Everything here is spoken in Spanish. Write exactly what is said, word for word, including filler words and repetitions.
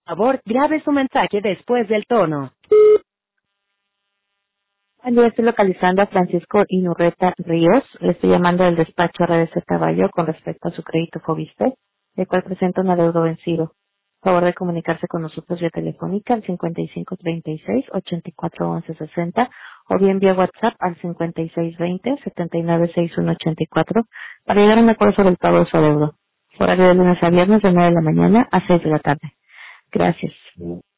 Por favor, grabe su mensaje después del tono. Buen día, estoy localizando a Francisco Inurreta Ríos. Le estoy llamando del despacho R D C Caballo con respecto a su crédito Fobiste, el cual presenta un adeudo vencido. Por favor de comunicarse con nosotros vía telefónica al cincuenta y cinco treinta y seis, ochenta y cuatro once sesenta o bien vía WhatsApp al cincuenta y seis veinte, setenta y nueve sesenta y uno ochenta y cuatro para llegar a un acuerdo sobre el pago de su adeudo. Horario de lunes a viernes de nueve de la mañana a seis de la tarde. Gracias.